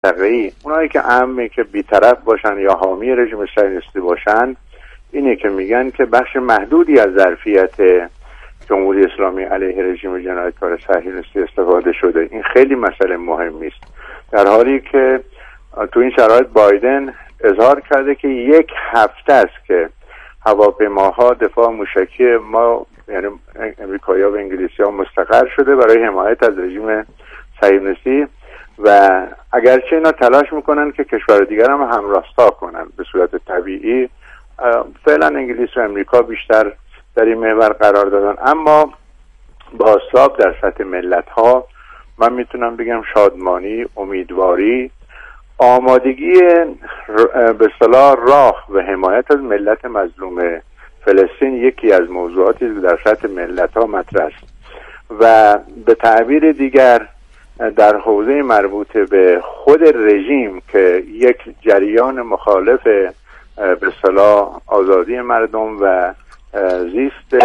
منطقه‌ای، اونایی که عامه که بی‌طرف باشن یا حامی رژیم صهیونیستی باشن، اینه که میگن که بخش محدودی از ظرفیت جمهوری اسلامی علیه رژیم جنایتکار صهیونیستی استفاده شده. این خیلی مسئله مهمی است، در حالی که تو این شرایط بایدن اظهار کرده که 1 هفته است که هواپیماها دفاع موشکی ما، یعنی امریکایی‌ها و انگلیسی‌ها، مستقر شده برای حمایت از رژیم صهیونیستی و اگرچه اینا تلاش میکنن که کشور دیگر هم همراستا کنن به صورت طبیعی، فعلا انگلیس و امریکا بیشتر در این محور قرار دادن، اما بازتاب در سطح ملت‌ها من میتونم بگم شادمانی، امیدواری، آمادگی به اصطلاح راه و حمایت از ملت مظلوم فلسطین یکی از موضوعاتی در سطح ملت‌ها مطرح است و به تعبیر دیگر در حوزه مربوط به خود رژیم که یک جریان مخالف به اصطلاح آزادی مردم و زیست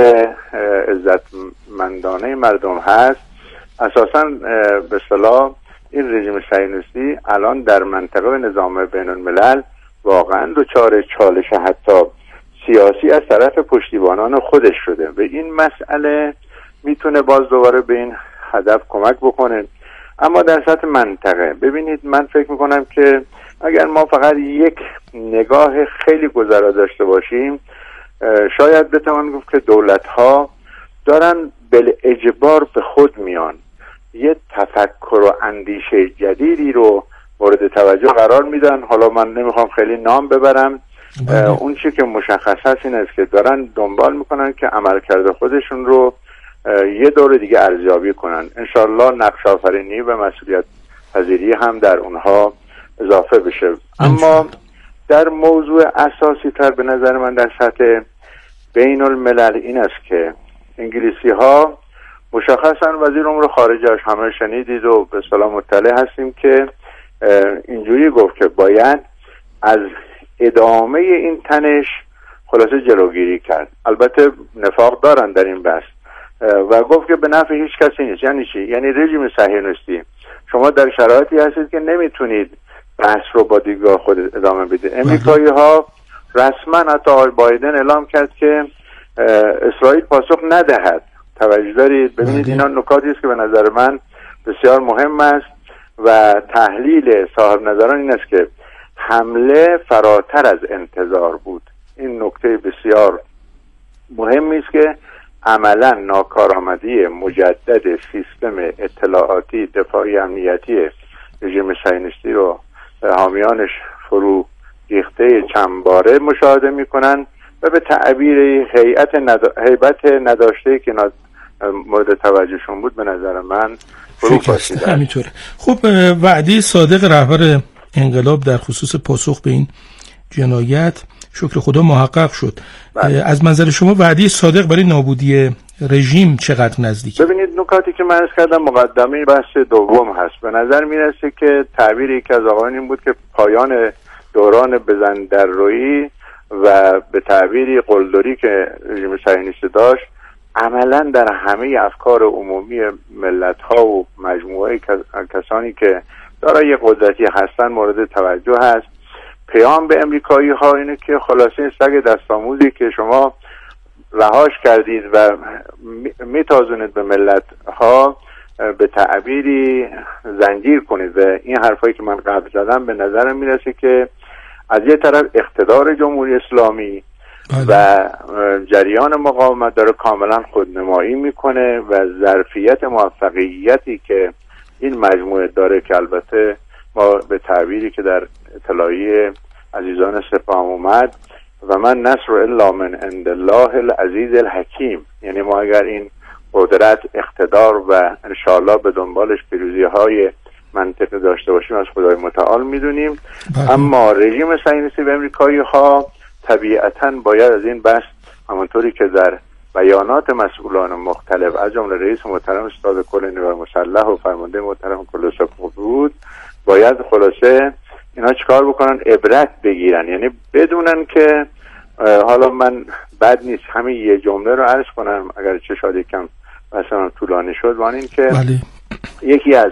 عزتمندانه مردم هست، اساساً به اصطلاح این رژیم صهیونیستی الان در منطقه و نظام بین الملل واقعاً دچار چالش حتی سیاسی از طرف پشتیبانان خودش شده و این مسئله میتونه باز دوباره به این هدف کمک بکنه. اما در سطح منطقه ببینید، من فکر میکنم که اگر ما فقط یک نگاه خیلی گذرا داشته باشیم، شاید بتوان گفت که دولت‌ها دارن بالاجبار به خود میان، یه تفکر و اندیشه جدیدی رو مورد توجه قرار میدن. حالا من نمیخوام خیلی نام ببرم، اون چی که مشخص هست این است که دارن دنبال میکنن که عملکرد خودشون رو یه دور دیگه ارزیابی کنن. انشالله نقش آفرینی و مسئولیت پذیری هم در اونها اضافه بشه. اما در موضوع اساسی تر به نظر من در سطح بین الملل این است که انگلیسی ها مشخصا وزیر امور خارجه همه شنیدید و به اصطلاح مطلع هستیم که اینجوری گفت که باید از ادامه این تنش خلاصه جلوگیری کرد. البته نفاق دارن در این بحث و گفت که به نفع هیچ کسی نیست. یعنی چی؟ یعنی رژیم صهیونیستی شما در شرایطی هستید که نمیتونید بحث رو با دیدگاه خود ادامه بدید. امریکایی ها رسما حتی آقای بایدن اعلام کرد که اسرائیل پاسخ ندهد. توجه دارید؟ ببینید اینا نکاتی است که به نظر من بسیار مهم است و تحلیل صاحب نظران این است که حمله فراتر از انتظار بود. این نکته بسیار مهمی است که عملا ناکارآمدی مجدد سیستم اطلاعاتی دفاعی امنیتی رژیم صهیونیستی رو حامیانش فرو ریخته چند باره مشاهده میکنن و به تعبیر هیبت نداشته که مورد توجهشون بود به نظر من فرو پاشیدن. همینطوره. خب وعده صادق رهبر انقلاب در خصوص پاسخ به این جنایت شکر خدا محقق شد. از منظر شما وعده صادق برای نابودی رژیم چقدر نزدیک؟ ببینید نکاتی که من عرض کردم مقدمه بحث دوم هست. به نظر میرسه که تعبیری که از آقایان این بود که پایان دوران بزن در رویی و به تعبیری قلدری که رژیم صهیونیستی داشت عملا در همه افکار عمومی ملت ها و مجموعه کسانی که دارای قدرتی هستن مورد توجه هست. پیام به امریکایی ها اینه که خلاصه سگ دستاموزی که شما رهاش کردید و میتازونید به ملت ها به تعبیری زنجیر کنید. و این حرفایی که من قبل زدم به نظرم میرسه که از یه طرف اقتدار جمهوری اسلامی و جریان مقاومت داره کاملا خودنمایی میکنه و ظرفیت موفقیتی که این مجموعه داره که البته ما به تعبیری که در اطلاعیه عزیزان سپاه اومد و من نصر الا من عند الله العزیز الحکیم، یعنی ما اگر این قدرت اقتدار و انشاءالله به دنبالش پیروزی‌های منطقی داشته باشیم از خدای متعال میدونیم. اما رژیم صهیونیستی و امریکایی ها طبیعتاً باید از این بحث همونطوری که در بیانات مسئولان مختلف از جمله رئیس محترم ستاد کل نیروی مسلح و فرمانده محترم کل سپاه بود باید خلاصه اینا چیکار بکنن؟ عبرت بگیرن، یعنی بدونن که حالا من بد نیست همین یه جمله رو عرض کنم اگر چه شاید کم مثلا طولانی شد، وان این که یکی از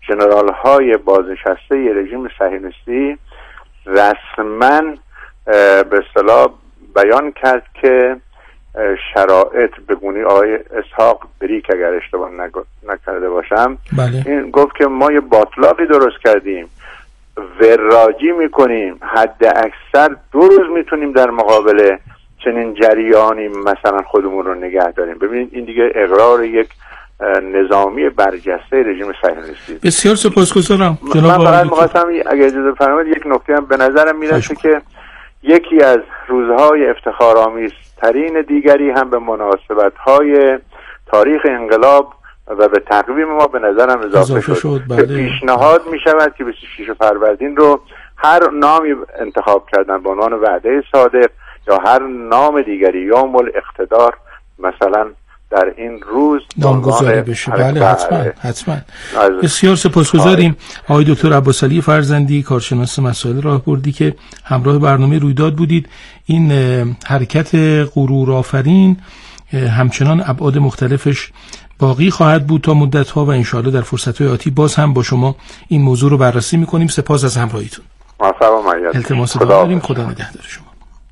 ژنرال های بازنشسته رژیم صهیونیستی رسما به اصطلاح بیان کرد که شرایط بگونی آقای اسحاق بریک اگر اشتباه نکرده باشم، بله. این گفت که ما یه باطلاقی درست کردیم، وراجی میکنیم، حد اکثر 2 روز میتونیم در مقابل چنین جریانی مثلا خودمون رو نگه داریم. ببینید این دیگه اقرار یک نظامی برجسته رژیم صهیونیستی. بسیار سپاسگزارم من فقط می‌خواستم اگه اجازه فرمایید یک نکته هم به نظرم میرسه که یکی از روزهای افتخارآمیزترین دیگری هم به مناسبت‌های تاریخ انقلاب و به تقویم ما به نظرم اضافه شد. که پیشنهاد می‌شود که 26 فروردین رو هر نامی انتخاب کردن به عنوان وعده صادق یا هر نام دیگری، یوم الاقتدار مثلا، در این روز نامگذاری بشه. بله حتما. بسیار سپاسگزاریم آقای دکتر عباسعلی فرزندی، کارشناس مسائل راهبردی که همراه برنامه رویداد بودید. این حرکت غرورآفرین همچنان ابعاد مختلفش باقی خواهد بود تا مدت‌ها و انشاءالله در فرصت‌های آتی باز هم با شما این موضوع رو بررسی می‌کنیم. سپاس از همراهیتون. التماس دعا داریم. خدا نگهدار شما.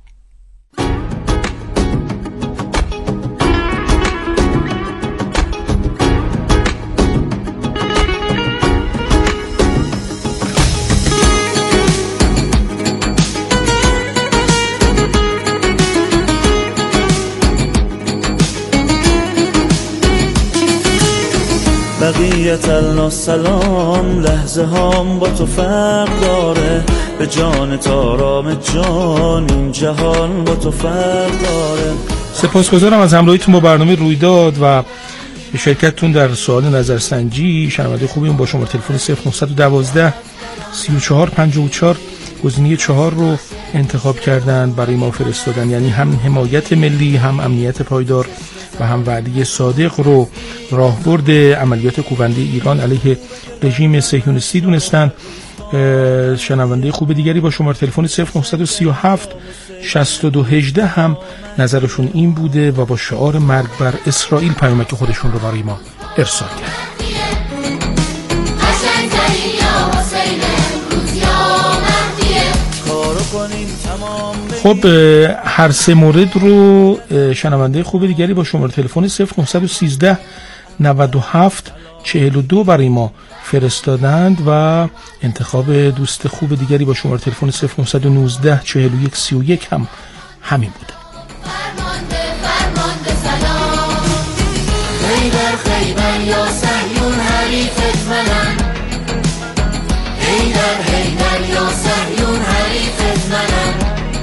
بقیت السلام، لحظه هام با تو فرق داره، به جان تارام جان این جهان با تو فرق داره. سپاسگزارم از همراهیتون با برنامه رویداد و شرکتتون در سوال نظرسنجی. شنونده خوبیم با شماره تلفن 0912 34 54 گزینه 4 رو انتخاب کردن برای ما فرستادن، یعنی هم حمایت ملی، هم امنیت پایدار و هم وعده صادق رو راهبرد عملیات کوبنده ایران علیه رژیم صهیونیستی دونستن. شنونده خوب دیگری با شماره تلفن 0937 6218 هم نظرشون این بوده و با شعار مرگ بر اسرائیل پیامک خودشون رو برای ما ارسال کرد. خب هر سه مورد رو شنونده خوب دیگری با شماره تلفن 0913 97 42 برای ما فرستادند و انتخاب دوست خوب دیگری با شماره تلفن 0919 41 31 هم همین بود. خیبر یا صهیون حریفت منم، حیدر یا صهیون حریفت منم،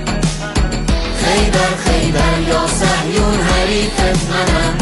خیبر یا صهیون حریفت منم،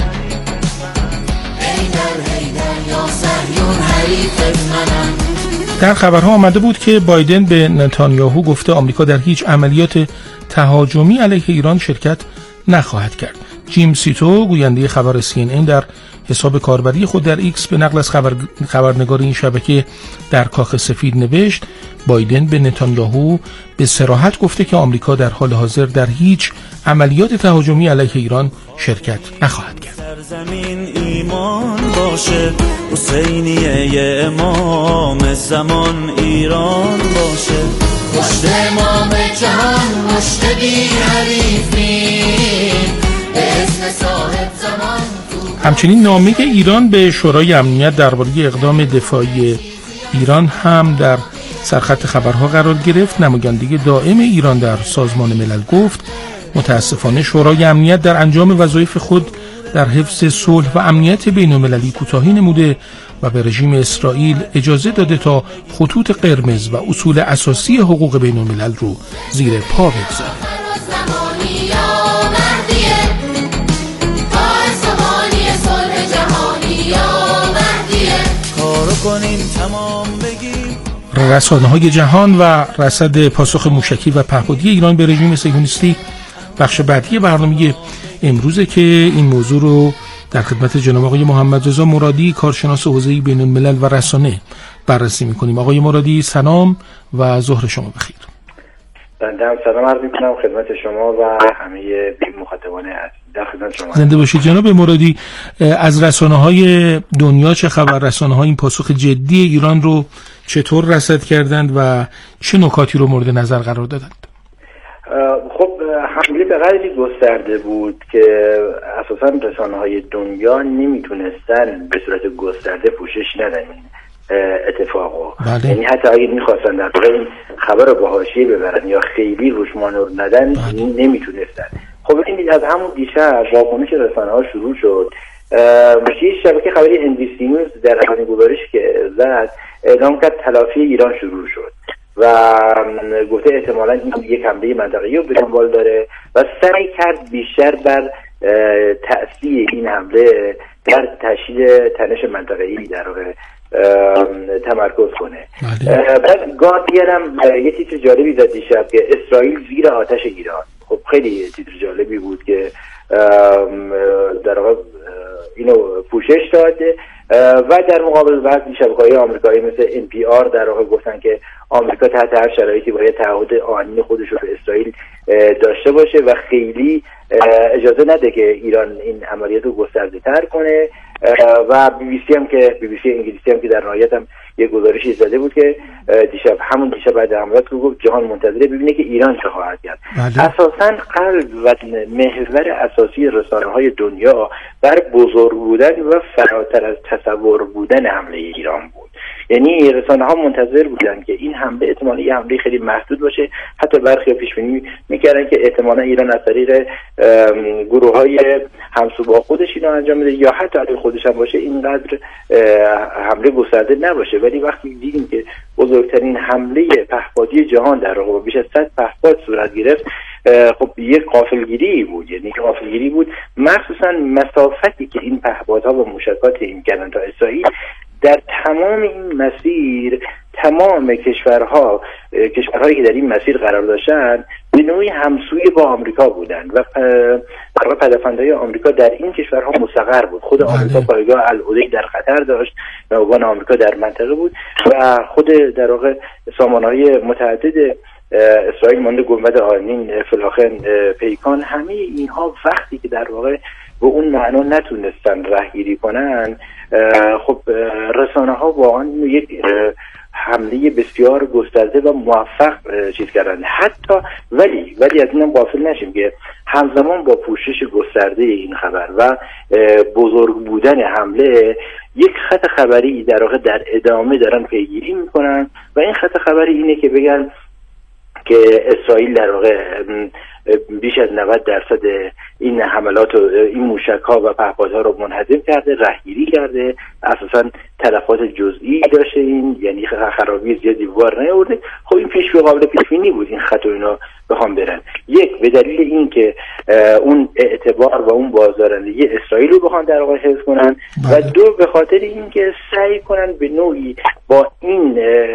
حیدر یا صهیون حریفت منم. در خبرها آمده بود که بایدن به نتانیاهو گفته آمریکا در هیچ عملیات تهاجمی علیه ایران شرکت نخواهد کرد. جیم سیتو گوینده خبر CNN در حساب کاربری خود در ایکس به نقل از خبرنگار این شبکه در کاخ سفید نوشت بایدن به نتانیاهو به صراحت گفته که آمریکا در حال حاضر در هیچ عملیات تهاجمی علیه ایران شرکت نخواهد کرد. زمین ایمان باشه، حسینیه امام زمان ایران باشه، پشت امام جهان مشت بی حریفیم به اسم صاحب زمان. همچنین نامه ایران به شورای امنیت درباره اقدام دفاعی ایران هم در سرخط خبرها قرار گرفت. نماینده دائم ایران در سازمان ملل گفت متاسفانه شورای امنیت در انجام وظایف خود در حفظ صلح و امنیت بین‌المللی کوتاهی نموده و به رژیم اسرائیل اجازه داده تا خطوط قرمز و اصول اساسی حقوق بین‌الملل رو زیر پا بگذاره. رسانه‌های جهان و رصد پاسخ موشکی و پهپادی ایران به رژیم صهیونیستی بخش بعدی برنامه امروزه که این موضوع رو در خدمت جناب آقای محمد رضا مرادی کارشناس حوزه بین‌الملل و رسانه بررسی می‌کنیم. آقای مرادی سلام و ظهر شما بخیر. بنده هم سلام عرض می‌کنم خدمت شما و همه مخاطبان عزیز. در خدمت شما. زنده باشید جناب مرادی. از رسانه‌های دنیا چه خبر؟ رسانه‌ها این پاسخ جدی ایران رو چطور رصد کردند و چه نکاتی رو مورد نظر قرار دادند؟ خب حمله به قدری گسترده بود که اساساً رسانه‌های دنیا نمیتونستن به صورت گسترده پوشش ندن اتفاقو. یعنی حتی اگه میخواستن در واقع این خبر رو به حاشیه ببرن یا خیلی روش مانور ندن نمیتونستن. خب این از همون دیشب واکنش رسانه‌ها شروع شد. یه شبکه خبری NBC News در اولین گزارشی که زد اعلام کرد تلافی ایران شروع شد و گفته احتمالاً این یک حمله منطقه‌ای رو به دنبال داره و سعی کرد بیشتر بر تأثیر این حمله در تشکیل تنش منطقه‌ای در واقع تمرکز کنه. بعد گاردین هم یه تیتر جالبی زد دیشب که اسرائیل زیر آتش ایران. خب خیلی تیتر جالبی بود که در واقع اینو پوشش داده و در مقابل بعضی شبکه‌های آمریکایی مثل NPR در واقع گفتن که آمریکا تحت هر شرایطی باید تعهد آنی خودش رو به اسرائیل داشته باشه و خیلی اجازه نده که ایران این عملیات رو گسترده‌تر کنه. و بی بی سی انگلیسی هم که در نهایت هم یه گزارشی زده بود که همون دیشب بعد عملیات رو گفت جهان منتظره ببینه که ایران چه خواهد کرد. اساساً قلب و محور اساسی رسانه‌های دنیا بر بزرگ بودن و فراتر از تصور بودن حمله ایران بود. یعنی رسانه‌ها منتظر بودن که این حمله احتمالاً یه حمله خیلی محدود باشه. حتی برخی پیش بینی می‌کردن که احتمالاً ایران از طریق گروه‌های همسو با خودش اینو انجام میده یا حتی اگه خودش هم باشه اینقدر حمله گسترده نباشه. ولی وقتی دیدیم که بزرگترین حمله پهپادی جهان در واقع بیش از 100 پهپاد صورت گرفت، خب یک غافلگیری بود. یعنی غافلگیری بود مخصوصا مسافتی که این پهپادها و موشکات می‌کردن تا اسرائیل. در تمام این مسیر تمام کشورهایی که در این مسیر قرار داشتن به نوعی همسوی با آمریکا بودند و در واقع پدافندهای آمریکا در این کشورها مستقر بود. خود آمریکا پایگاه العدی در قطر داشت و افغان آمریکا در منطقه بود و خود در واقع سامانه‌های متعدد اسرائیل مانند گنبد آرنین، فلاخن، پیکان، همه اینها وقتی که در واقع به اون معنا نتونستن رهگیری کنن، خب رسانه‌ها واقعا یک حمله بسیار گسترده و موفق چیز کردن. حتی ولی از اینم غافل نشیم که همزمان با پوشش گسترده این خبر و بزرگ بودن حمله، یک خط خبری در واقع در ادامه دارن پیگیری میکنن و این خط خبری اینه که بگن که اسرائیل در واقع بیش از 90% این حملات و این موشک‌ها و پهپادها رو منهدم کرده، رهگیری کرده، اساساً تلفات جزئی داشته، این یعنی خرابی زیادی وار نیاورده. خب این قابل پیش بینی بود این خط و اینا بخوام برن. یک به دلیل این که اون اعتبار و اون بازدارندگی اسرائیل رو بخوان در واقع حفظ کنن و دو به خاطر این که سعی کنن به نوعی با این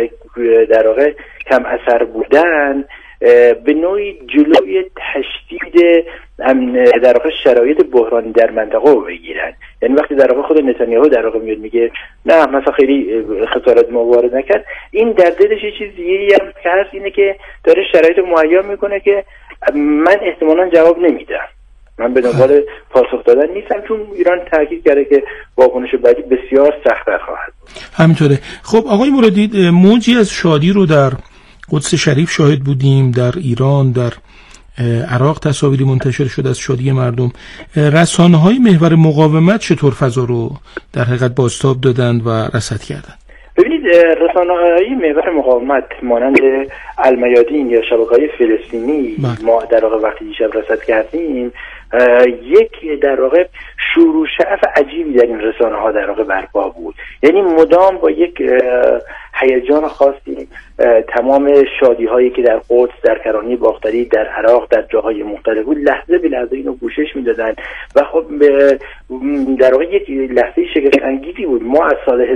در واقع کم اثر بودن به نوعی جلوی تشدید در واقع شرایط بحرانی در منطقه رو بگیرن. یعنی وقتی در واقع خود نتانیاهو در واقع میاد میگه نه مثلا خیلی خسارت ما وارد نکرد، این در دلش یه چیز دیگه هم که هست، اینه که داره شرایط مهیا میکنه که من احتمالاً جواب نمیدم، من به دنبال پاسخ دادن نیستم، چون ایران تاکید کرده که واکنش بعدی بسیار سخت‌تر خواهد بود. همینطوره. خب آقای مرادی، موجی از شادی رو در قدس شریف شاهد بودیم، در ایران، در عراق تصاویری منتشر شد از شادی مردم. رسانه‌های محور مقاومت چطور فضا رو در حقیقت بازتاب دادند و رصد کردند؟ ببینید رسانه‌های محور مقاومت مانند المیادین یا شبکه‌های فلسطینی ما در واقع وقتی دیشب رصد کردیم یک در واقع شروع شعف عجیبی در این رسانه‌ها در واقع برپا بود. یعنی مدام با یک هیجان خاصی تمام شادی‌هایی که در قدس، در کرانه باختری، در عراق، در جاهای مختلف بود لحظه به لحظه اینو پوشش می‌دادن و خب در واقع یک لحظه شگفت انگیزی بود. ما از سال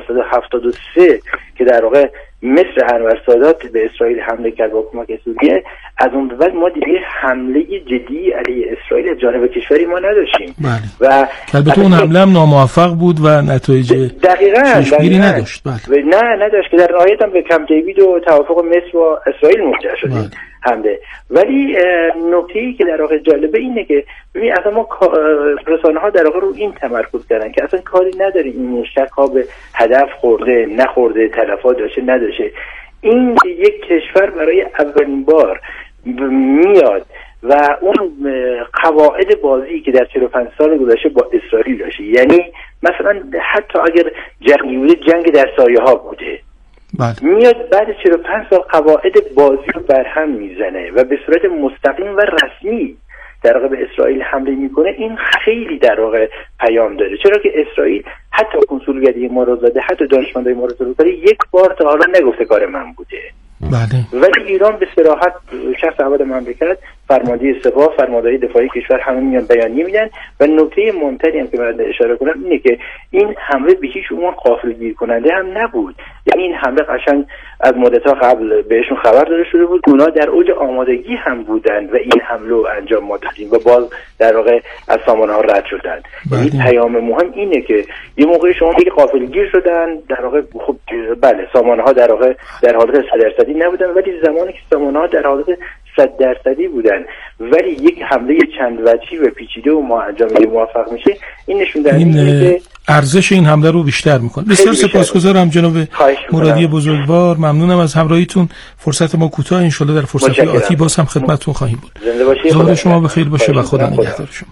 1973 که در واقع مصر انور سادات به اسرائیل حمله کرد با کمک سوریه، از اون به بعد ما دیگه حمله جدی علیه اسرائیل از جانب کشوری ما نداشتیم. و البته اون حمله هم ناموفق بود و نتایج چشمگیری نداشت. نه نداشت که در نهایت هم به کمپ دیوید و توافق مصر و اسرائیل منجر شد. حمله. ولی نکته‌ای که در واقع جالبه اینه که ببین اصلا ما رسانه‌ها در واقع رو این تمرکز کردن که اصلا کاری نداره این موشک‌ها به هدف خورده نخورده، تلفات داشته نداشته. این یک کشور برای اولین بار میاد و اون قواعد بازی که در 45 سال گذشته با اسرائیل داشته، یعنی مثلا حتی اگر جنگی بوده جنگ در سایه ها بوده، میاد بعد 45 سال قواعد بازی رو برهم میزنه و به صورت مستقیم و رسمی در واقع به اسرائیل حمله میکنه. این خیلی در واقع پیام داره، چرا که اسرائیل حتی کنسولگری ما رو زده، حتی دانشمندای ما رو زده، یک بار تا حالا نگفته کار من بوده. بله. ولی ایران به صراحت شخص اول مملکت، فرمانده سپاه، فرماندهی دفاعی کشور همه میان بیانیه میدن و نکته مهمتری هم که باید اشاره کنم اینه که این حمله به هیچ عنوان غافلگیر کننده هم نبود. یعنی این حمله قشنگ از مدت‌ها قبل بهشون خبر داده شده بود، اونا در اوج آمادگی هم بودن و این حمله رو انجام دادن و باز در واقع از سامانه‌ها رد شدن. یعنی پیام مهم اینه که یه موقع شما میگی غافلگیر شدن، در واقع خب بله سامانه‌ها در واقع در حالت 100% نبودن، ولی زمانی که سامانه‌ها در حالت 100% بودن ولی یک حمله چند وجهی و پیچیده و ما انجام موفق میشه، این نشون دهنده که ارزش این حمله رو بیشتر میکنه. بسیار سپاسگزارم جناب مرادی بزرگوار، ممنونم از همراهیتون. فرصت ما کوتاه، ان شاءالله در فرصت آتی باز هم خدمتتون خواهیم بود. ظهر شما بخیر باشه و خدا نگهدار شما.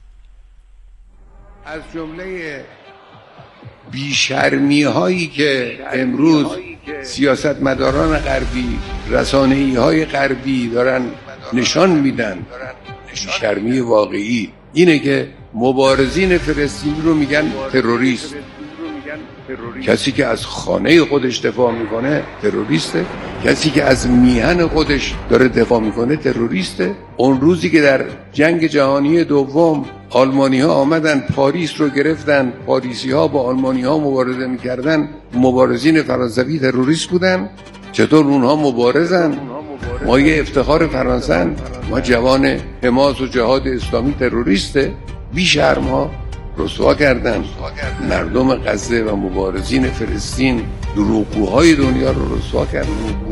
از جمله بیشرمی هایی که امروز سیاستمداران غربی، رسانه‌ای های غربی دارن نشان میدن، بیشرمی واقعی اینه که مبارزین فلسطینی رو میگن تروریست. کسی که از خانه خودش دفاع میکنه تروریسته، کسی که از میهن خودش داره دفاع میکنه تروریسته. اون روزی که در جنگ جهانی دوم آلمانی ها آمدن پاریس رو گرفتن، پاریسی ها با آلمانی ها مبارزه میکردن، مبارزین فرانسوی تروریست بودن. چطور اونها مبارزن؟ مایه افتخار فرانسن، ما جوان حماس و جهاد اسلامی تروریسته. بیشرم ها رسوا کردن مردم غزه و مبارزین فلسطین، دروغگوهای دنیا رو رسوا کردن،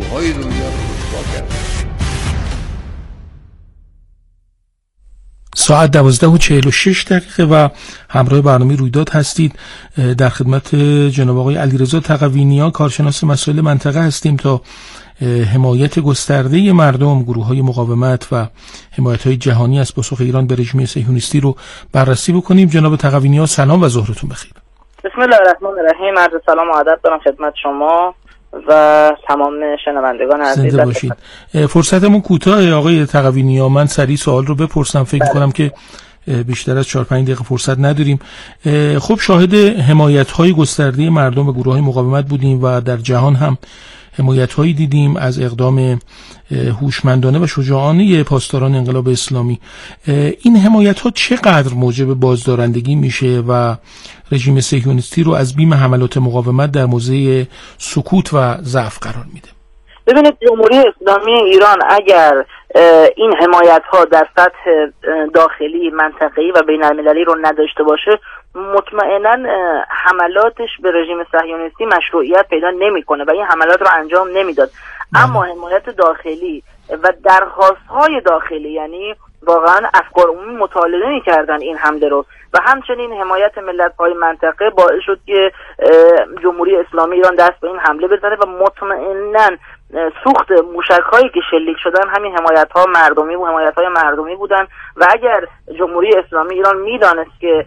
ساعت 12:46 و همراه برنامه رویداد هستید. در خدمت جناب آقای علیرضا تقوی‌نیا، کارشناس مسائل منطقه هستیم تا حمایت گسترده مردم، گروه‌های مقاومت و حمایت‌های جهانی از پاسخ ایران به رژیم صهیونیستی رو بررسی بکنیم. جناب تقوی‌نیا سلام و ظهرتون بخیر. بسم الله الرحمن الرحیم. عرض سلام و ادب دارم خدمت شما و تمام شنوندگان عزیز. زنده باشید. فرصتمون کوتاه آقای تقوی‌نیا، من سریع سوال رو بپرسم. فکر می‌کنم که بیشتر از 4-5 دقیقه فرصت نداریم. خب شاهد حمایت‌های گسترده مردم و گروه‌های مقاومت بودیم و در جهان هم حمایت‌هایی دیدیم از اقدام هوشمندانه و شجاعانه پاسداران انقلاب اسلامی. این حمایت‌ها چقدر موجب بازدارندگی میشه و رژیم صهیونیستی رو از بیم حملات مقاومت در موضع سکوت و ضعف قرار میده؟ ببینید، جمهوری اسلامی ایران اگر این حمایت‌ها در سطح داخلی، منطقه‌ای و بین‌المللی رو نداشته باشه، مطمئناً حملاتش به رژیم صهیونیستی مشروعیت پیدا نمی‌کنه و این حملات رو انجام نمیداد. اما حمایت داخلی و درخواست‌های داخلی، یعنی واقعاً افکار عمومی مطالبه می‌کردن این حمله رو و همچنین حمایت ملت‌های منطقه باعث شد که جمهوری اسلامی ایران دست به این حمله بزنه و مطمئناً سوخت موشک‌هایی که شلیک شدن همین حمایت‌ها مردمی و حمایت‌های مردمی بودن و اگر جمهوری اسلامی ایران می‌دانست که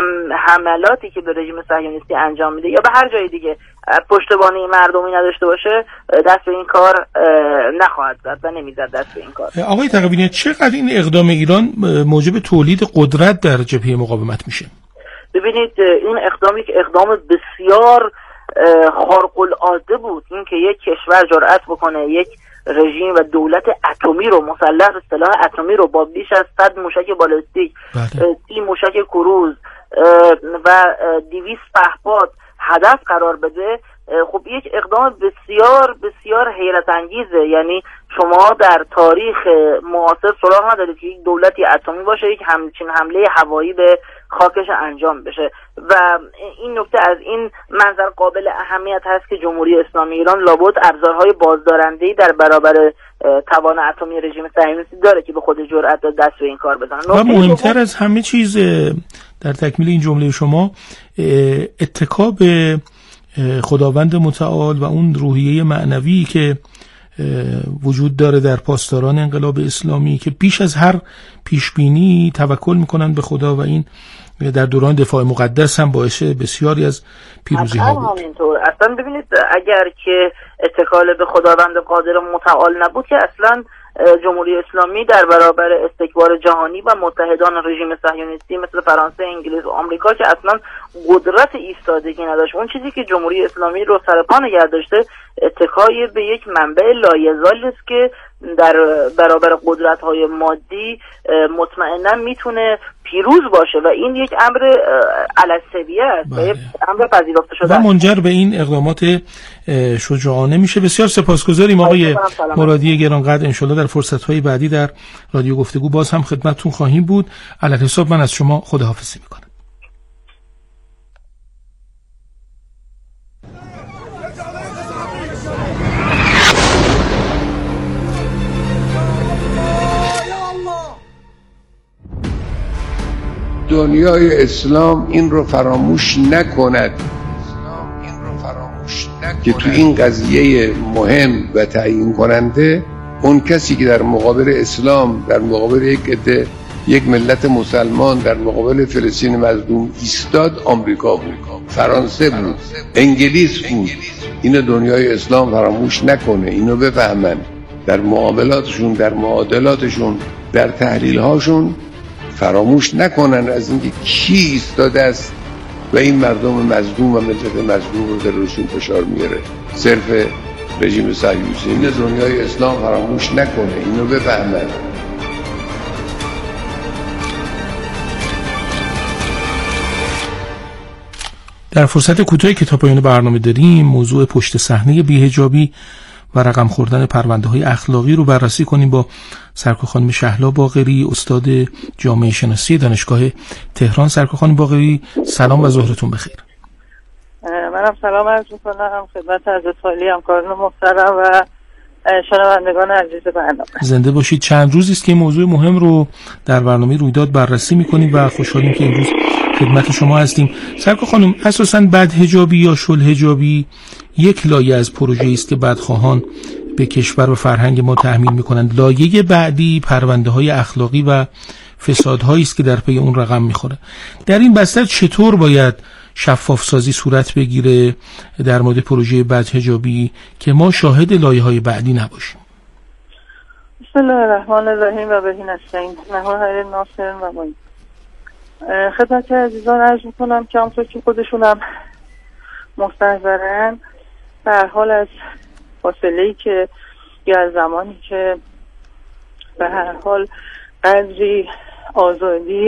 حملاتی که به رژیم صهیونیستی انجام میده یا به هر جای دیگه پشتوانه مردمی نداشته باشه، دست به این کار نخواهد زد و نمی‌زد دست به این کار. آقای تقوی‌نیا، چقدر این اقدام ایران موجب تولید قدرت در جبهه مقاومت میشه؟ ببینید، این اقدامی که اقدام بسیار خارق العاده بود، این که یک کشور جرأت بکنه یک رژیم و دولت اتمی رو، مسلح به سلاح اتمی رو با بیش از 100 موشک بالستیک، 30 موشک کروز و 200 پهپاد هدف قرار بده، خب یک اقدام بسیار بسیار حیرت انگیزه. یعنی شما در تاریخ معاصر سراغ ندارید که یک دولتی اتمی باشه یک همچین حمله هوایی به خاکش انجام بشه و این نکته از این منظر قابل اهمیت هست که جمهوری اسلامی ایران لابد ابزارهای بازدارنده‌ای در برابر توان اتمی رژیم صهیونیستی داره که به خود جرأت داد دست به این کار بزنه. و مهمتر از همه چیز در تکمیل این جمله شما اتکا به خداوند متعال و اون روحیه معنوی که وجود داره در پاسداران انقلاب اسلامی که بیش از هر پیشبینی توکل میکنن به خدا و این در دوران دفاع مقدس هم باعث بسیاری از پیروزی ها بود. همینطور اصلا ببینید اگر که اتکال به خداوند قادر متعال نبود که اصلا جمهوری اسلامی در برابر استکبار جهانی و متحدان رژیم صهیونیستی مثل فرانسه، انگلیس و آمریکا که اصلا قدرت ایستادگی نداشت. اون چیزی که جمهوری اسلامی رو سر پا نگه داشته اتکای به یک منبع لایزالی است که در برابر قدرت‌های مادی مطمئنا میتونه پیروز باشه و این یک امر علسویه است و یک امر پذیرفته شده و منجر به این اقدامات شجاعانه میشه. بسیار سپاسگزاریم آقای مرادی گرانقدر. انشالله در فرصت‌های بعدی در رادیو گفتگو باز هم خدمتتون خواهیم بود. علی حساب من از شما خداحافظی میکنم. دنیای اسلام این رو فراموش نکند که تو این قضیه مهم و تعیین کننده اون کسی که در مقابل اسلام، در مقابل یک ملت مسلمان، در مقابل فلسطین مظلوم ایستاد آمریکا بود، فرانسه بود، انگلیس بود. اینو دنیای اسلام فراموش نکنه، اینو بفهمن در معاملاتشون، در معادلاتشون، در تحلیل‌هاشون فراموش نکنن از اینکه کی ایستاده است و این مردم مظلوم و ملت مظلوم رو در روشون فشار میاره. صرف رژیم صهیونیستی. این دنیای اسلام فراموش نکنه، اینو بفهمن. در فرصت کوتاهی که تا پایان برنامه داریم موضوع پشت صحنه بی‌حجابی و رقم خوردن پرونده‌های اخلاقی رو بررسی کنیم با سرکار خانم شهلا باقری، استاد جامعه شناسی دانشگاه تهران. سرکار خانم باقری سلام و ظهرتون بخیر. منم سلام عرض می‌کنم خدمت حضرت عالی همکاران محترم و شنوندگان عزیز برنامه. زنده باشید. چند روزی است که موضوع مهم رو در برنامه رویداد بررسی می‌کنیم و خوشحالیم که امروز خدمت شما هستیم. سرکار خانم، اساساً بدحجابی یا شلحجابی یک لایه از پروژه‌ای است که بدخواهان به کشور و فرهنگ ما تحمیل می‌کنند. لایه بعدی پرونده‌های اخلاقی و فسادهایی است که در پی اون رقم می‌خوره. در این بستر چطور باید شفاف سازی صورت بگیره در مورد پروژه بدحجابی که ما شاهد لایه‌های بعدی نباشیم؟ بسم الله الرحمن الرحیم و بهی نستعین. نحو خیر ناصر و معین. خدمت عزیزان عرض میکنم که همونطور که خودشونم مستحضرن به هر حال از فاصله‌ای که یا از زمانی که به هر حال قدری آزادی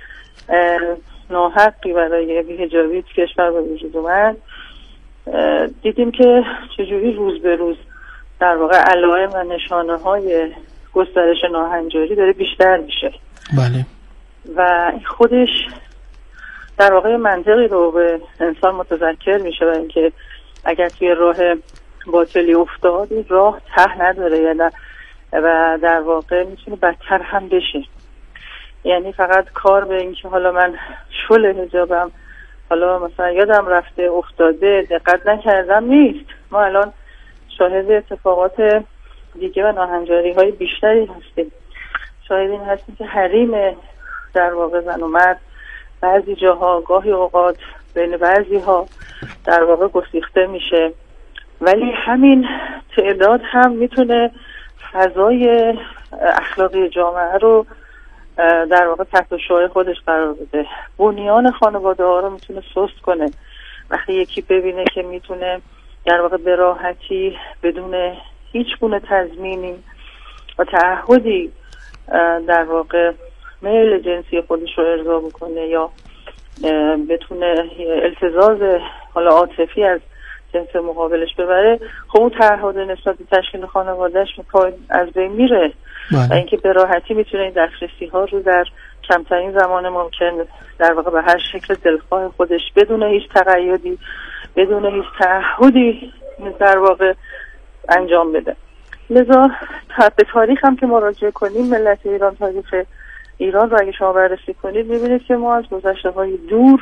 ناحقی برای بی‌حجابی کشور به وجود اومد دیدیم که چجوری روز به روز در واقع علائم و نشانه های گسترش ناهنجاری داره بیشتر میشه. بله. و این خودش در واقع منطقی رو به انسان متذکر میشه و اینکه اگر توی راه باطلی افتاد راه ته نداره یا و در واقع میتونه بدتر هم بشه. یعنی فقط کار به این که حالا من شل حجابم حالا مثلا یادم رفته افتاده دقت نکردم نیست. ما الان شاهد اتفاقات دیگه و ناهنجاری های بیشتری هستیم. شاهد این هستیم که حریم در واقع زن و مرد بعضی جاها گاهی اوقات بین بعضی ها در واقع گسیخته میشه، ولی همین تعداد هم میتونه فضای اخلاقی جامعه رو در واقع تحت شعاع خودش قرار بده. بنیان خانواده ها رو میتونه سست کنه. وقتی یکی ببینه که میتونه در واقع به راحتی بدون هیچ گونه تضمینی و تعهدی در واقع میل جنسی خودش رو ارضا بکنه یا بتونه التزاز حالا عاطفی از جنس مقابلش ببره، خب اون تعهد نسبت به تشکیل خانوادهش از بین میره و اینکه به راحتی میتونه این دسترسی ها رو در کمترین زمان ممکن در واقع به هر شکل دلخواه خودش بدون هیچ تقیدی، بدون هیچ تعهدی در واقع انجام بده. لذا به تاریخ هم که مراجعه کنیم، ملت ایران، تاریخ ایران رو اگه شما بررسی کنید میبینید که ما از گذشته های دور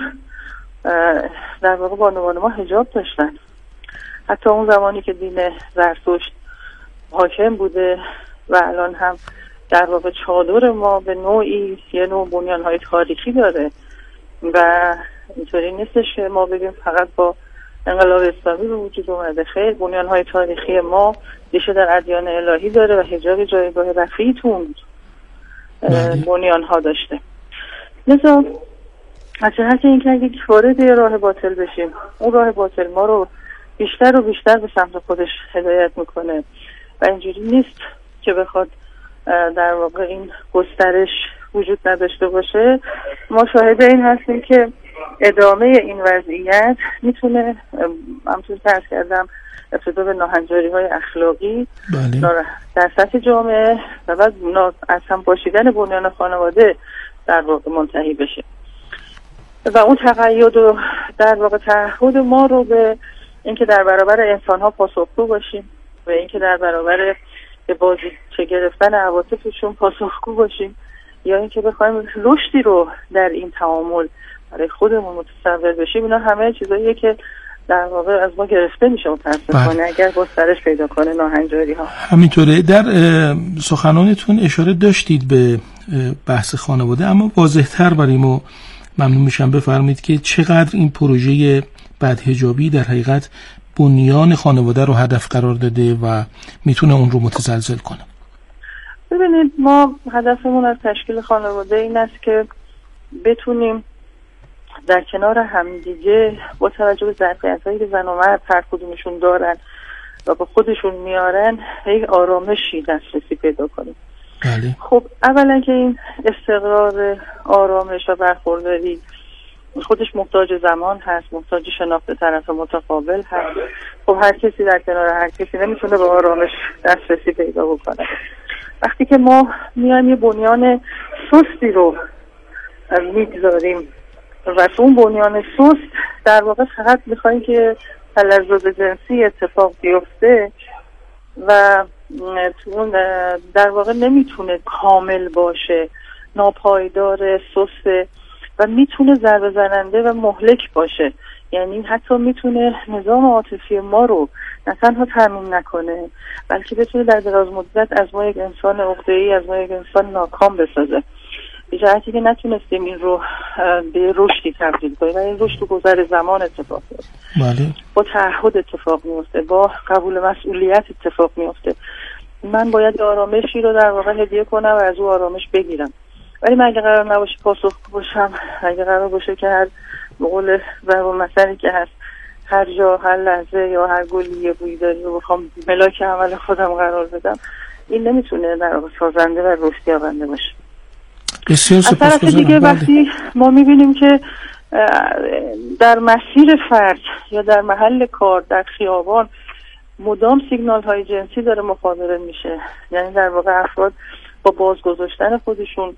در واقع بانوان ما حجاب داشتن. حتی اون زمانی که دین زرتشت حاکم بوده و الان هم در واقع چادر ما به نوعی یه نوع بنیانهای تاریخی داره و اینطوری نیستش که ما بگیم فقط با انقلاب اسلامی به وجود اومده. خیر، بنیانهای تاریخی ما ریشه در ادیان الهی داره و حجاب جایگاه رفیعی تو اون بنیانها داشته. لذا از جهت اینکه اگه وارد راه باطل بشیم، اون راه باطل ما رو بیشتر و بیشتر به سمت خودش هدایت میکنه و اینجوری نیست که بخواد در واقع این گسترش وجود نداشته باشه. ما شاهد این هستیم که ادامه این وضعیت میتونه، همونطور که عرض کردم، ابتدا به ناهنجاری های اخلاقی در سطح جامعه و بعد از هم باشیدن بنیان خانواده در واقع منتهی بشه و اون تقید و در واقع تعهد ما رو به اینکه در برابر انسان ها پاسخگو باشیم و اینکه در برابر به بازی چه گرفتن عواطفشون پاسخگو باشیم یا اینکه بخوایم رشدی رو در این تعامل برای خودمون متصور بشیم، اینا همه چیزاییه که در واقع از ما گرفته میشه متاسفانه اگر گسترش پیدا کنه ناهنجاری ها. همینطوره. در سخنانتون اشاره داشتید به بحث خانواده، اما واضح‌تر برای ما ممنون میشم بفرمایید که چقدر این پروژه بدحجابی در حقیقت بنیان خانواده رو هدف قرار داده و میتونه اون رو متزلزل کنه. ببینید، ما هدفمون از تشکیل خانواده این است که بتونیم در کنار همدیگه با توجه به ظرفیت‌هایی که زن و مرد هر کدومشون دارن و با خودشون میارن یک آرامشی دسترسی پیدا کنیم. بله. خب اولا که این استقرار آرامش و برخورداری خودش محتاج زمان هست، محتاج شناخت طرف متقابل هست. خب هر کسی در کنار هر کسی نمیتونه به آرامش دسترسی پیدا بکنه. وقتی که ما میایم یه بنیان سستی رو میگذاریم و تو اون بنیان سست در واقع فقط میخوایم که تلذذ جنسی اتفاق بیفته و تو اون در واقع نمیتونه کامل باشه، ناپایدار، سسته و میتونه ضربه زننده و مهلک باشه. یعنی حتی میتونه نظام عاطفی ما رو نه تنها تامین نکنه بلکه بتونه در دراز مدت از ما یک انسان عقده‌ای، از ما یک انسان ناکام بسازه. به جهتی که نتونستیم این رو به رشدی تبدیل کنیم و این رشد تو گذر زمان اتفاق میفته. بله. با تعهد اتفاق میفته، با قبول مسئولیت اتفاق میفته. من باید آرامشی رو در واقع هدیه کنم و از او آرامش بگیرم. ولی من اگه قرار نباشه پاسخگو باشم، اگه قرار باشه که هر بقول ضرب المثلی که هست هر جا، هر لحظه یا هر گلی یه بویی داری و بخوام ملاک عمل خودم قرار بدم، این نمیتونه در واقع سازنده و رشدیابنده باشه. بسیار سپاسگزارم. از طرف دیگه وقتی ما میبینیم که در مسیر فرد یا در محل کار، در خیابان مدام سیگنال های جنسی داره مخابره میشه، یعنی در واقع افراد با بازگذاشتن خودشون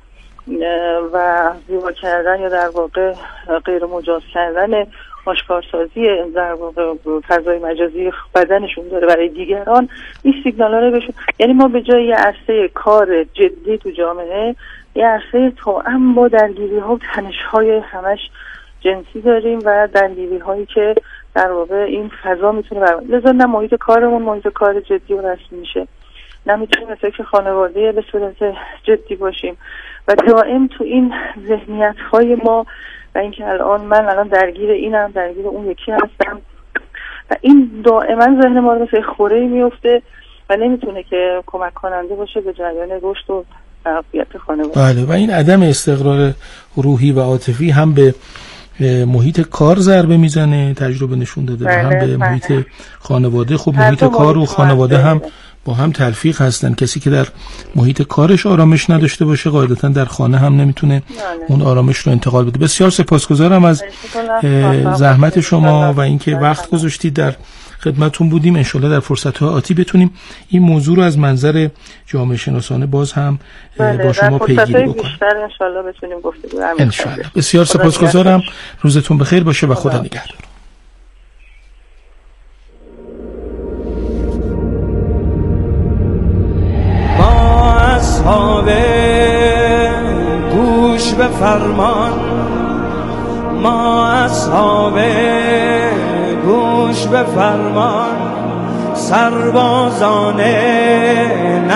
و زیبا کردن یا در واقع غیر مجاز کردن آشکارسازی در واقع فضای مجازی بدنشون داره برای دیگران، این سیگنال ها رو بهشون، یعنی ما به جای یه عرصه کار جدی تو جامعه یه عرصه توأم با درگیری ها و تنش های همش جنسی داریم و درگیری هایی که در واقع این فضا میتونه لذا نه محیط کارمون محیط کار جدی و رسمی میشه، نه میتونیم فکر خانواده به صورت جدی باشیم و دائم تو این ذهنیت های ما و اینکه من الان درگیر اینم، درگیر اون یکی هستم و این دائما ذهن ما رو مثل خوره‌ای میفته و نمیتونه که کمک کننده باشه به جریان رشد و تقویت خانواده. بله، و این عدم استقرار روحی و عاطفی هم به محیط کار ضربه میزنه، تجربه نشون داده، و هم به محیط خانواده. خب محیط کار و خانواده هم با هم تلفیق هستن. کسی که در محیط کارش آرامش نداشته باشه قاعدتا در خانه هم نمیتونه اون آرامش رو انتقال بده. بسیار سپاسگزارم از زحمت شما و اینکه وقت گذاشتید، در خدمتون بودیم. انشالله در فرصت‌های آتی بتونیم این موضوع رو از منظر جامعه شناسانه باز هم با شما پیگیری بکنیم. انشالله بتونیم گفتگو انشالله. بسیار سپاسگزارم. روزتون بخیر باشه و خدا نگهدار. ما اصحاب گوش به فرمان، ما اصحاب گوش به فرمان، سربازان